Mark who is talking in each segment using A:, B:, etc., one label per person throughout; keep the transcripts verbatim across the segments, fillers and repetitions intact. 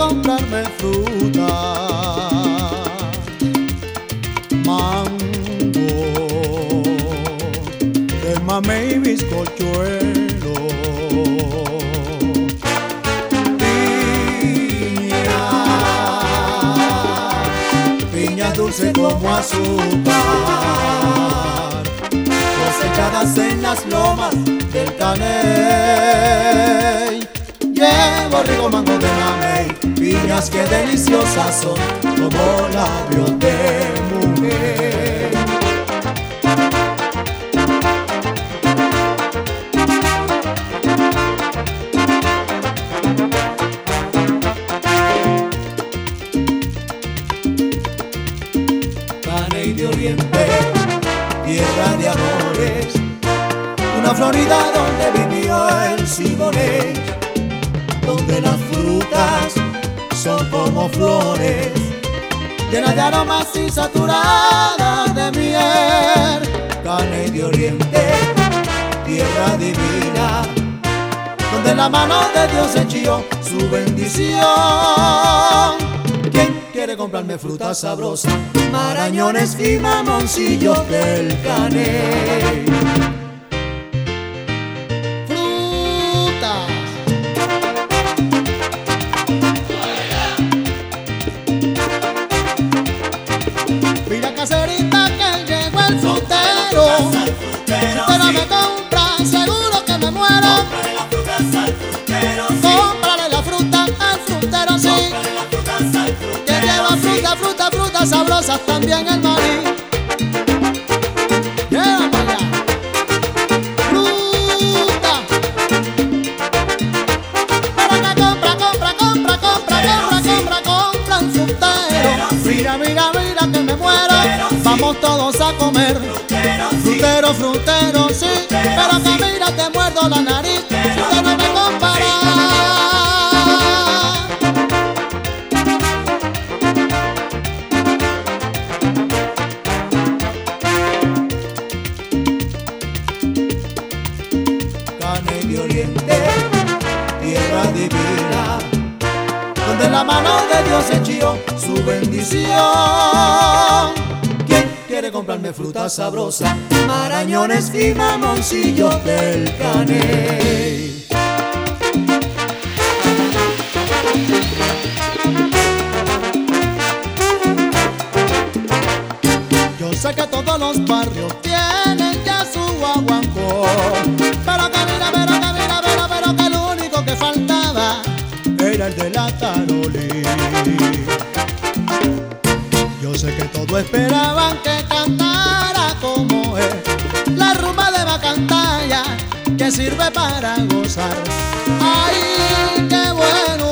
A: comprarme fruta, mango, de mamey y bizcochuelo, piña, piña dulce como azúcar, cosechadas en las lomas del Caney. Llevo rico mango de mamey, piñas que deliciosas son como labios de mujer. Caney de Oriente, tierra de amores, una Florida donde vivió el Siboney, donde las frutas son como flores, llenas de aromas y saturadas de miel. Caney de Oriente, tierra divina, donde la mano de Dios echó su bendición. ¿Quién quiere comprarme fruta sabrosa? Marañones y mamoncillos del Caney.
B: Mira caserita que llegó el frutero, frutero me compra, seguro que me muero. Cómprale la fruta al frutero, sí, que lleva fruta, fruta, fruta sabrosas, también el maní. Lleva para allá fruta, para que compra, compra, compra, compra, compra, compra, compra un frutero. Mira, mira, mira que me muero, vamos todos a comer. Frutero, frutero, sí, pero que mira te muerdo la nariz, usted no me compara.
A: Caney de Oriente, tierra divina, donde la mano de Dios echó su bendición. ¿Quién quiere comprarme fruta sabrosa? Marañones y mamoncillos del Caney.
B: Yo sé que todos los barrios tienen ya su guaguancó, pero que mira, pero que mira, pero, pero que lo único que faltaba
A: era el de la Tarolí.
B: Yo sé que todos esperaban que cantara como es la rumba de Bacantaya, que sirve para gozar. ¡Ay, qué bueno!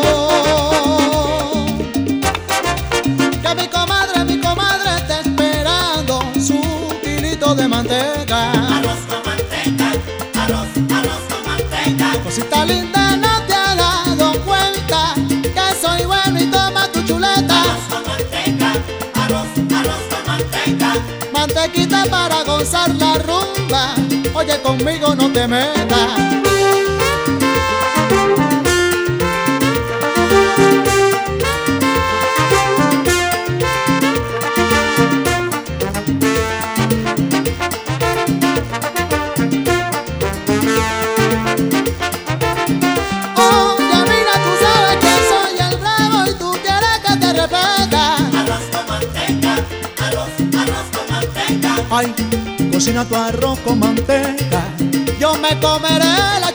B: Que mi comadre, mi comadre está esperando su kilito de manteca.
C: Arroz con manteca, arroz, arroz con manteca.
B: Cosita linda, no te has dado cuenta que soy bueno y toma tu chuleta.
C: Arroz con manteca, arroz, arroz con manteca.
B: Mantequita para gozar la rumba, oye conmigo no te metas. Oye mira, tú sabes que soy el bravo y tú quieres que te repita.
C: Arroz con manteca, arroz, arroz con manteca.
A: Ay, cocina tu arroz con manteca.
B: Yo me comeré la